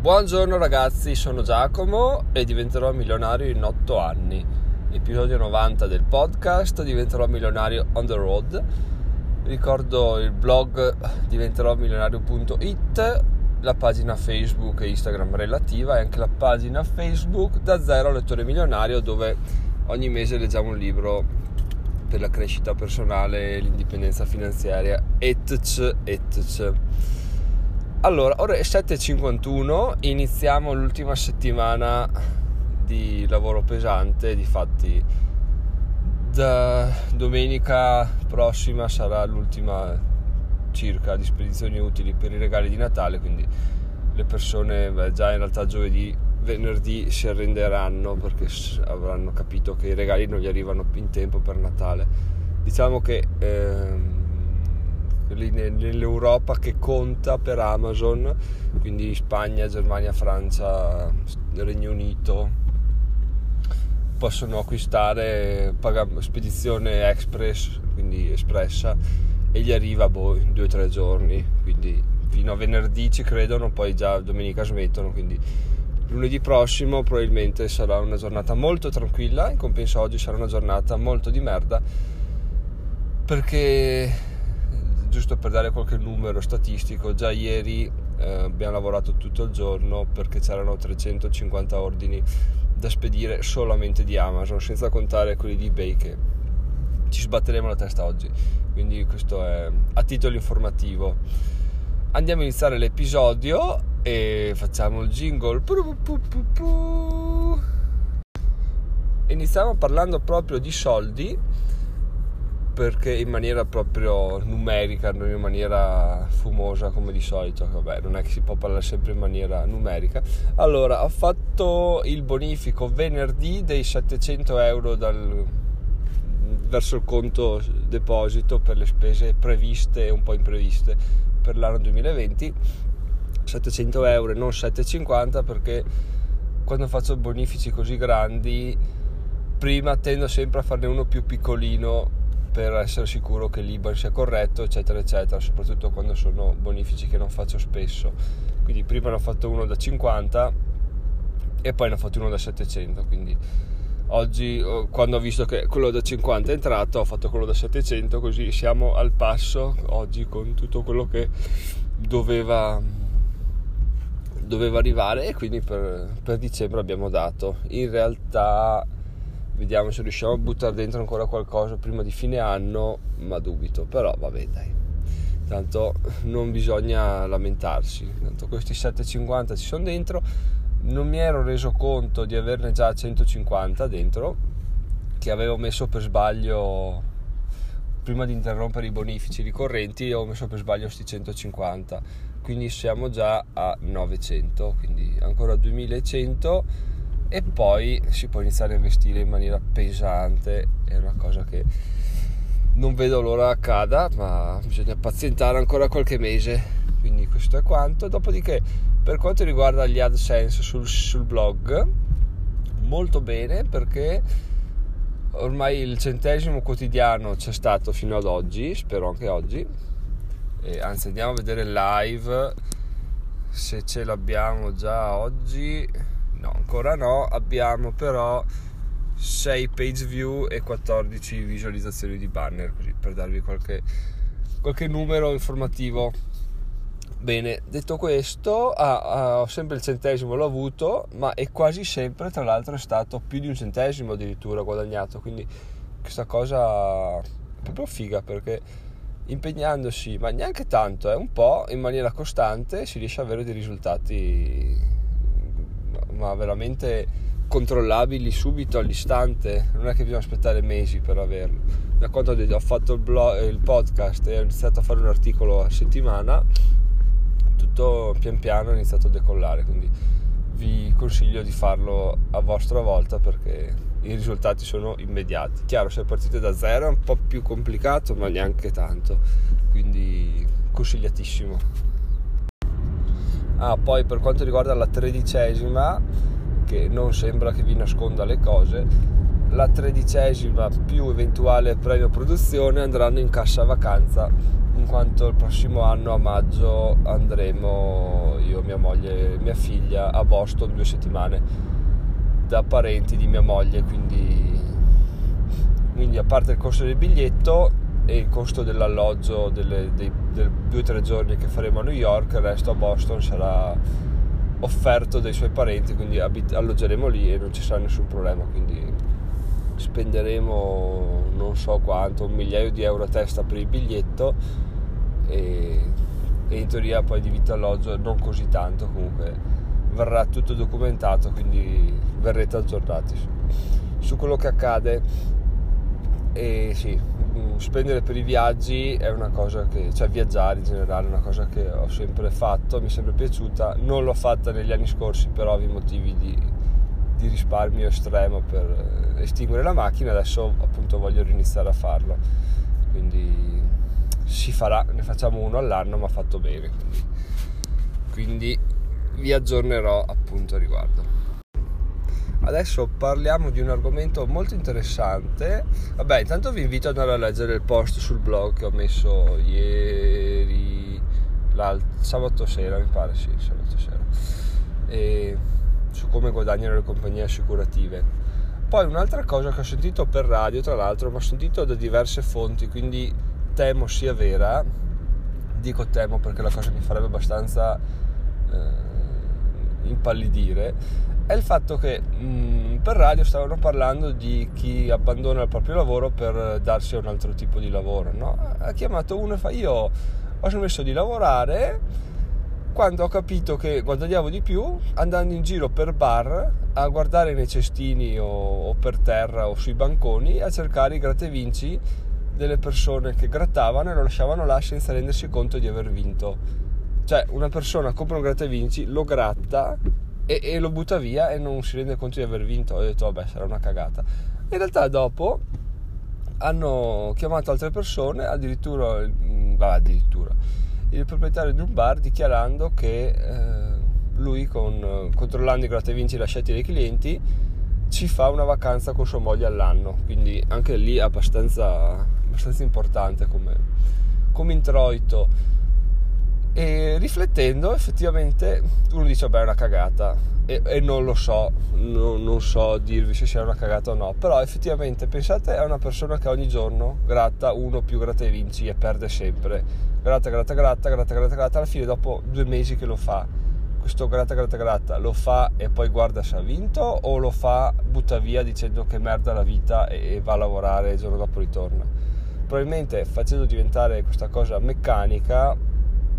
Buongiorno ragazzi, sono Giacomo e diventerò milionario in 8 anni. Episodio 90 del podcast Diventerò milionario on the road. Ricordo il blog diventeròmilionario.it, la pagina Facebook e Instagram relativa e anche la pagina Facebook Da Zero a Lettore Milionario, dove ogni mese leggiamo un libro per la crescita personale, l'indipendenza finanziaria, etc. Allora, ora è 7:51, iniziamo l'ultima settimana di lavoro pesante. Difatti da domenica prossima sarà l'ultima circa di spedizioni utili per i regali di Natale, quindi le persone già in realtà venerdì si arrenderanno perché avranno capito che i regali non gli arrivano in tempo per Natale. Diciamo che nell'Europa che conta per Amazon, quindi Spagna, Germania, Francia, Regno Unito, possono acquistare spedizione express, quindi espressa, e gli arriva in 2-3 giorni, quindi fino a venerdì ci credono, poi già domenica smettono, quindi lunedì prossimo probabilmente sarà una giornata molto tranquilla. In compenso oggi sarà una giornata molto di merda, perché giusto per dare qualche numero statistico, già ieri abbiamo lavorato tutto il giorno perché c'erano 350 ordini da spedire solamente di Amazon, senza contare quelli di eBay, che ci sbatteremo la testa oggi. Quindi questo è a titolo informativo. Andiamo a iniziare l'episodio e facciamo il jingle. Iniziamo parlando proprio di soldi, perché in maniera proprio numerica, non in maniera fumosa come di solito. Vabbè, non è che si può parlare sempre in maniera numerica. Allora, ho fatto il bonifico venerdì dei 700 euro verso il conto deposito per le spese previste e un po' impreviste per l'anno 2020. 700 euro e non 750, perché quando faccio bonifici così grandi prima tendo sempre a farne uno più piccolino per essere sicuro che l'IBAN sia corretto, eccetera eccetera, soprattutto quando sono bonifici che non faccio spesso. Quindi prima ne ho fatto uno da 50 e poi ne ho fatto uno da 700, quindi oggi, quando ho visto che quello da 50 è entrato, ho fatto quello da 700, così siamo al passo oggi con tutto quello che doveva arrivare, e quindi per dicembre abbiamo dato. In realtà vediamo se riusciamo a buttare dentro ancora qualcosa prima di fine anno, ma dubito. Però vabbè, dai, tanto non bisogna lamentarsi, tanto questi 750 ci sono dentro. Non mi ero reso conto di averne già 150 dentro, che avevo messo per sbaglio prima di interrompere i bonifici ricorrenti. Avevo messo per sbaglio questi 150, quindi siamo già a 900, quindi ancora 2100, e poi si può iniziare a investire in maniera pesante. È una cosa che non vedo l'ora accada, ma bisogna pazientare ancora qualche mese. Quindi questo è quanto. Dopodiché, per quanto riguarda gli AdSense sul blog, molto bene, perché ormai il 100° quotidiano c'è stato fino ad oggi, spero anche oggi. E anzi, andiamo a vedere live se ce l'abbiamo già oggi. No, ancora no. Abbiamo però 6 page view e 14 visualizzazioni di banner, così per darvi qualche numero informativo. Bene, detto questo, ho sempre il 100° l'ho avuto, ma è quasi sempre, tra l'altro, è stato più di un 100° addirittura guadagnato, quindi questa cosa è proprio figa, perché impegnandosi, ma neanche tanto, un po' in maniera costante, si riesce ad avere dei risultati ma veramente controllabili subito, all'istante. Non è che bisogna aspettare mesi per averlo. Da quando ho fatto il podcast e ho iniziato a fare un articolo a settimana, tutto pian piano è iniziato a decollare, quindi vi consiglio di farlo a vostra volta, perché i risultati sono immediati. Chiaro, se partite da zero è un po' più complicato, ma neanche tanto, quindi consigliatissimo. Poi per quanto riguarda la 13ª, che non sembra che vi nasconda le cose, la 13ª più eventuale premio produzione andranno in cassa vacanza in quanto il prossimo anno a maggio andremo io, mia moglie e mia figlia a Boston 2 settimane da parenti di mia moglie, quindi a parte il costo del biglietto e il costo dell'alloggio dei 2 o 3 giorni che faremo a New York, il resto a Boston sarà offerto dai suoi parenti, quindi alloggeremo lì e non ci sarà nessun problema, quindi spenderemo non so quanto, €1.000.000 a testa per il biglietto e in teoria poi di vitto e alloggio non così tanto, comunque verrà tutto documentato, quindi verrete aggiornati su quello che accade. E sì, spendere per i viaggi è una cosa che, cioè viaggiare in generale è una cosa che ho sempre fatto, mi è sempre piaciuta, non l'ho fatta negli anni scorsi per ovvi motivi di risparmio estremo per estinguere la macchina, adesso appunto voglio riniziare a farlo, quindi si farà, ne facciamo uno all'anno ma fatto bene, quindi vi aggiornerò appunto a riguardo. Adesso parliamo di un argomento molto interessante. Vabbè, intanto vi invito ad andare a leggere il post sul blog che ho messo ieri, sabato sera mi pare, sì, sabato sera, e su come guadagnare le compagnie assicurative. Poi un'altra cosa che ho sentito per radio, tra l'altro, ma ho sentito da diverse fonti, quindi temo sia vera, dico temo perché la cosa mi farebbe abbastanza impallidire, è il fatto che per radio stavano parlando di chi abbandona il proprio lavoro per darsi a un altro tipo di lavoro, no? Ha chiamato uno e fa: io ho smesso di lavorare quando ho capito che guadagnavo di più andando in giro per bar a guardare nei cestini o per terra o sui banconi a cercare i gratta e vinci delle persone che grattavano e lo lasciavano là senza rendersi conto di aver vinto. Cioè, una persona compra un gratta e vinci, lo gratta e lo butta via e non si rende conto di aver vinto. Ho detto vabbè, sarà una cagata. In realtà dopo hanno chiamato altre persone, addirittura il proprietario di un bar, dichiarando che lui controllando i gratta e vinci lasciati dai clienti ci fa una vacanza con sua moglie all'anno, quindi anche lì è abbastanza importante come introito. E riflettendo, effettivamente uno dice vabbè, è una cagata e non lo so, non so dirvi se sia una cagata o no, però effettivamente pensate a una persona che ogni giorno gratta uno più gratta e vinci e perde sempre, gratta, alla fine dopo 2 mesi che lo fa, questo gratta lo fa e poi guarda se ha vinto, o lo fa, butta via dicendo che merda la vita e va a lavorare e il giorno dopo ritorna. Probabilmente facendo diventare questa cosa meccanica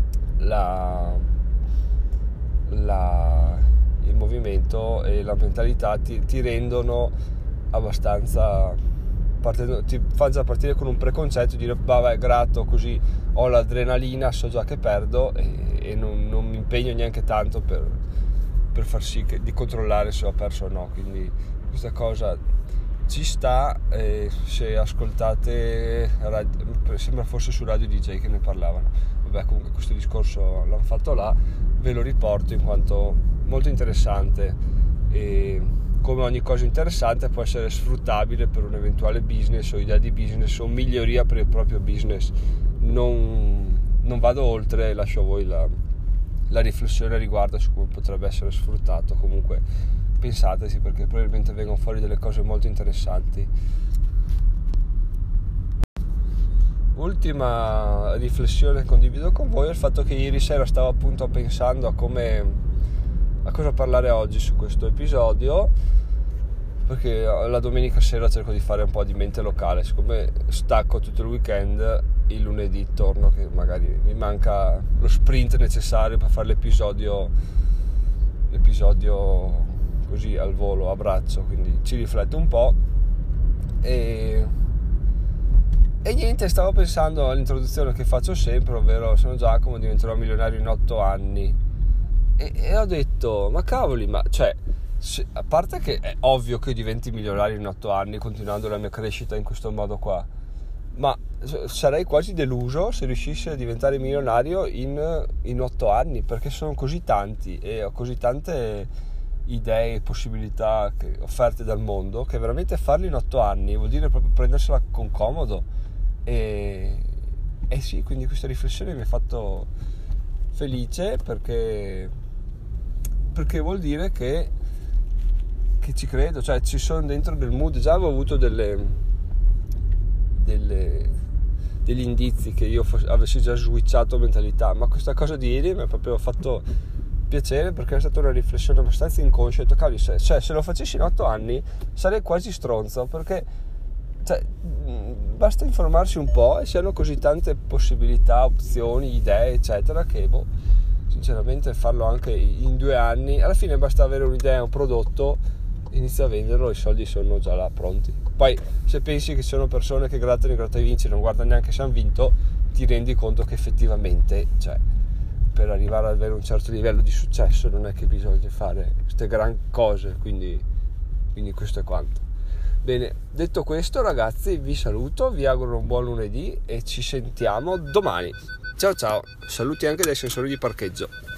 il movimento e la mentalità ti rendono abbastanza, ti fanno già partire con un preconcetto di dire vabbè, gratto così ho l'adrenalina, so già che perdo e non mi impegno neanche tanto per far sì di controllare se ho perso o no, quindi questa cosa ci sta. Se ascoltate sembra forse su Radio DJ che ne parlavano. Vabbè, comunque questo discorso l'hanno fatto là, ve lo riporto in quanto molto interessante, e come ogni cosa interessante può essere sfruttabile per un eventuale business o idea di business o miglioria per il proprio business. Non vado oltre, lascio a voi la riflessione a riguardo su come potrebbe essere sfruttato. Comunque pensateci, perché probabilmente vengono fuori delle cose molto interessanti. Ultima riflessione che condivido con voi è il fatto che ieri sera stavo appunto pensando a cosa parlare oggi su questo episodio, perché la domenica sera cerco di fare un po' di mente locale, siccome stacco tutto il weekend, il lunedì torno che magari mi manca lo sprint necessario per fare l'episodio così al volo, a braccio, quindi ci rifletto un po' e niente, stavo pensando all'introduzione che faccio sempre, ovvero sono Giacomo, diventerò milionario in 8 anni e ho detto ma cavoli, ma cioè a parte che è ovvio che io diventi milionario in 8 anni continuando la mia crescita in questo modo qua, ma sarei quasi deluso se riuscissi a diventare milionario in 8 anni, perché sono così tanti e ho così tante idee e possibilità offerte dal mondo, che veramente farli in 8 anni vuol dire proprio prendersela con comodo e E sì, quindi questa riflessione mi ha fatto felice perché vuol dire che ci credo, cioè ci sono dentro del mood. Già avevo avuto degli indizi che io avessi già switchato mentalità, ma questa cosa di ieri mi ha proprio fatto piacere, perché è stata una riflessione abbastanza inconscia. Ho detto, cavoli, se lo facessi in 8 anni sarei quasi stronzo, perché basta informarsi un po' e si hanno così tante possibilità, opzioni, idee eccetera, che sinceramente farlo anche in 2 anni, alla fine basta avere un'idea, un prodotto, inizia a venderlo, i soldi sono già là pronti. Poi se pensi che ci sono persone che grattano e gratta e vinci, non guardano neanche se hanno vinto, ti rendi conto che effettivamente, cioè, per arrivare ad avere un certo livello di successo non è che bisogna fare queste gran cose, quindi questo è quanto. Bene, detto questo ragazzi, vi saluto, vi auguro un buon lunedì e ci sentiamo domani. Ciao ciao, saluti anche dai sensori di parcheggio.